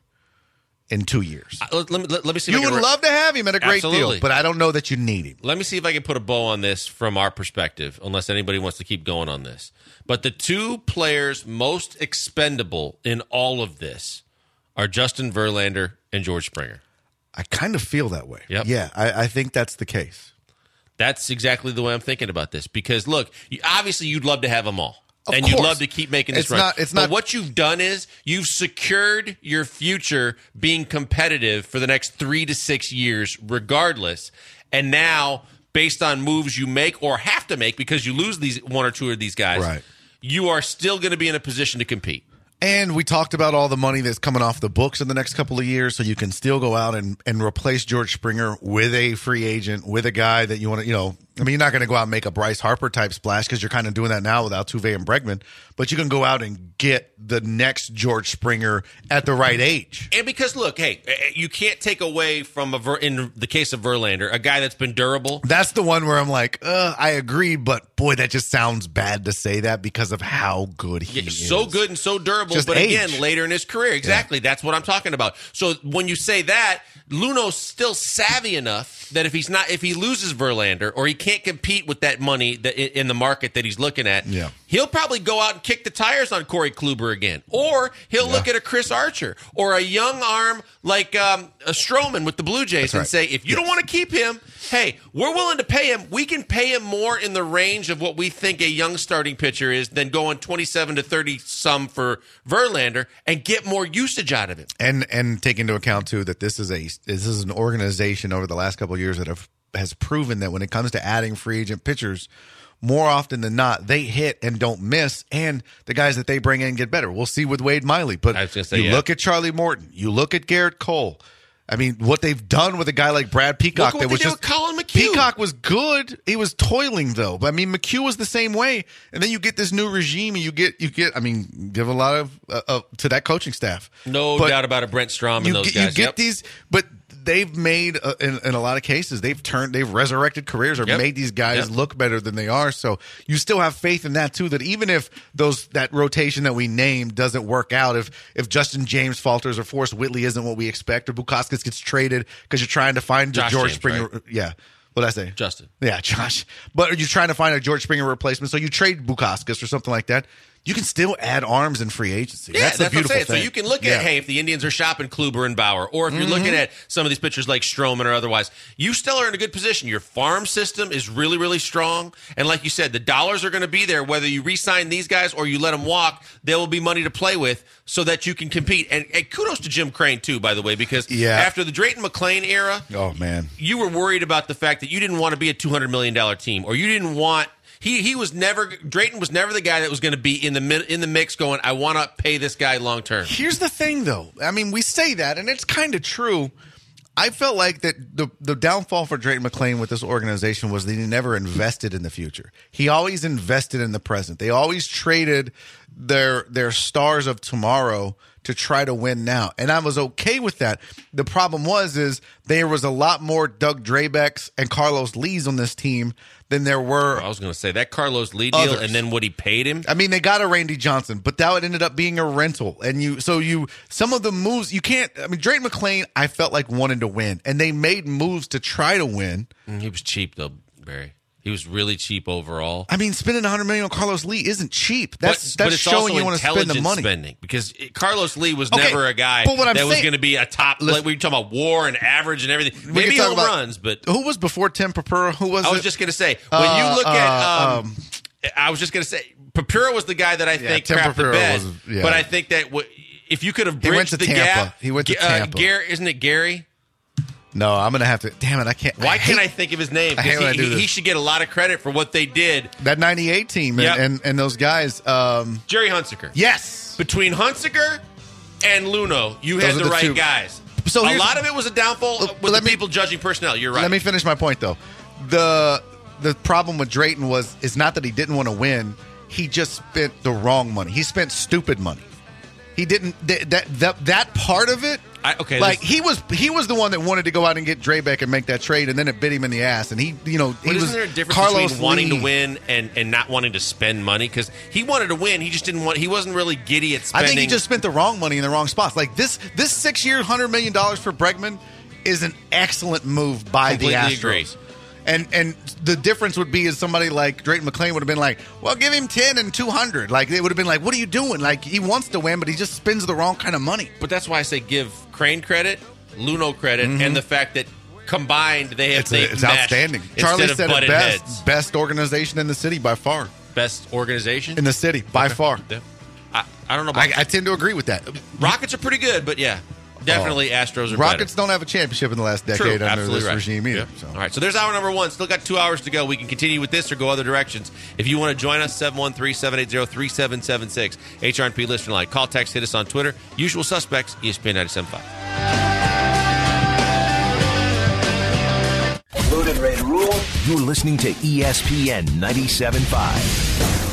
in two years. Uh, Let, let me, let, let me see. if You I can would re- love to have him at a great Absolutely. deal, but I don't know that you need him. Let me see if I can put a bow on this from our perspective, unless anybody wants to keep going on this. But the two players most expendable in all of this are Justin Verlander and George Springer. I kind of feel that way. Yep. Yeah, I, I think that's the case. That's exactly the way I'm thinking about this. Because look, you, obviously you'd love to have them all. Of and you'd course. love to keep making this It's run. not- it's but not- what you've done is you've secured your future being competitive for the next three to six years, regardless. And now, based on moves you make or have to make because you lose these one or two of these guys, Right. you are still going to be in a position to compete. And we talked about all the money that's coming off the books in the next couple of years, so you can still go out and, and replace George Springer with a free agent, with a guy that you want to, you know, I mean, you're not going to go out and make a Bryce Harper type splash because you're kind of doing that now with Altuve and Bregman, but you can go out and get the next George Springer at the right age. And because, look, hey, you can't take away from, a Ver, in the case of Verlander, a guy that's been durable. That's the one where I'm like, uh, I agree, but boy, that just sounds bad to say that because of how good he Yeah, is. so good and so durable, Just but age. again, later in his career. Exactly. That's what I'm talking about. So when you say that, Luno's still savvy enough that if he's not, if he loses Verlander or he can't compete with that money that in the market that he's looking at, Yeah. he'll probably go out and kick the tires on Corey Kluber again, or he'll look at a Chris Archer or a young arm like um, a Stroman with the Blue Jays That's and right. say, if you Yes. don't want to keep him, hey, we're willing to pay him. We can pay him more in the range of what we think a young starting pitcher is than going twenty-seven to thirty some for Verlander and get more usage out of him. And and take into account too that this is a this is an organization over the last couple of years that have has proven that when it comes to adding free agent pitchers, more often than not, they hit and don't miss, and the guys that they bring in get better. We'll see with Wade Miley, but I was gonna say, you yeah. look at Charlie Morton, you look at Garrett Cole. I mean, what they've done with a guy like Brad Peacock Look what that they was did just with Colin McHugh. Peacock was good. He was toiling though. But I mean, McHugh was the same way. And then you get this new regime, and you get you get. I mean, give a lot of uh, uh, to that coaching staff. No But doubt about it, Brent Strom and you those get, guys. You get Yep. these, but they've made uh, in, in a lot of cases they've turned, they've resurrected careers or Yep. made these guys Yep. look better than they are. So you still have faith in that too. That even if those that rotation that we named doesn't work out, if if Justin James falters or Forrest Whitley isn't what we expect, or Bukauskas gets traded because you're trying to find Josh a George James, Springer, right? yeah. What did I say? Justin. Yeah, Josh. But you're trying to find a George Springer replacement, so you trade Bukauskas or something like that. You can still add arms in free agency. Yeah, that's, that's, the beautiful what I'm saying. thing. So you can look at, Yeah. hey, if the Indians are shopping Kluber and Bauer, or if you're Mm-hmm. looking at some of these pitchers like Stroman or otherwise, you still are in a good position. Your farm system is really, really strong. And like you said, the dollars are going to be there. Whether you re-sign these guys or you let them walk, there will be money to play with so that you can compete. And, and kudos to Jim Crane, too, by the way, because Yeah. after the Drayton McClain era, Oh, man. you were worried about the fact that you didn't want to be a two hundred million dollars team, or you didn't want – He he was never Drayton was never the guy that was going to be in the mid, in the mix going, I want to pay this guy long term. Here's the thing, though. I mean, we say that, and it's kind of true. I felt like that the the downfall for Drayton McClain with this organization was that he never invested in the future. He always invested in the present. They always traded their their stars of tomorrow to try to win now. And I was okay with that. The problem was is there was a lot more Doug Drabeks and Carlos Lees on this team than there were. I was going to say that Carlos Lee deal others. And then what he paid him. I mean, they got a Randy Johnson, but that ended up being a rental. And you, so you, some of the moves you can't. I mean, Drayton McClain, I felt like wanted to win, and they made moves to try to win. He was cheap though, Barry. He was really cheap overall. I mean, spending one hundred million dollars on Carlos Lee isn't cheap. That's but, that's but it's showing also you want to spend the money. Spending because it, Carlos Lee was Okay, never a guy but what I'm that was saying- going to be a top. Listen- like we were talking about WAR and average and everything. We Maybe can talk home about- runs, but Who was before Tim Purpura? Who was I was it? just going to say when Uh, you look at. uh, Um, I was just going to say Papura was the guy that I Yeah, think Tim crapped the Purpura bed. was- yeah. But I think that w- if you could have He went bridged to the Tampa. gap, He went to uh, Tampa. Gary, isn't it Gary? No, I'm gonna have to. Damn it, I can't. Why I can't hate I think of his name? I hate Because when I he, do he, this. he should get a lot of credit for what they did. that ninety-eight team and, Yep. and and those guys. Um, Jerry Hunsaker. yes, Between Hunsaker and Luno, you Those had are the, the right two. guys. So a here's- lot of it was a downfall Look, with let the me- people judging personnel. You're right. Let me finish my point though. The the problem with Drayton was is not that he didn't want to win. He just spent the wrong money. He spent stupid money. He didn't that that that, that part of it. I, okay, like this- he was he was the one that wanted to go out and get Drabek and make that trade, and then it bit him in the ass. And he, you know, he But was isn't there a difference Carlos between wanting Lee. to win and, and not wanting to spend money? Because he wanted to win, he just didn't want. He wasn't really giddy at I spending. think he just spent the wrong money in the wrong spots. Like this, this six-year, hundred million dollars for Bregman is an excellent move by Completely the Astros. agree. And and the difference would be is somebody like Drayton McClain would have been like, well, give him ten and two hundred. Like it would have been like, what are you doing? Like he wants to win, but he just spends the wrong kind of money. But that's why I say give Crane credit, Luno credit, and the fact that combined they have It's, they it's outstanding. Charlie said it best. Heads. Best organization in the city by far. Best organization In the city by Okay. far. Yeah. I, I don't know. About I, I tend to agree with that. Rockets are pretty good, but yeah, definitely Astros are Rockets better. don't have a championship in the last True, decade under absolutely this right. regime either. Yep. So. All right, so there's hour number one. Still got two hours to go. We can continue with this or go other directions. If you want to join us, seven one three, seven eight zero, three seven seven six, H R and P listener line. Call, text, hit us on Twitter. Usual suspects, E S P N ninety-seven point five. Loaded, ready to rule. You're listening to E S P N ninety-seven point five.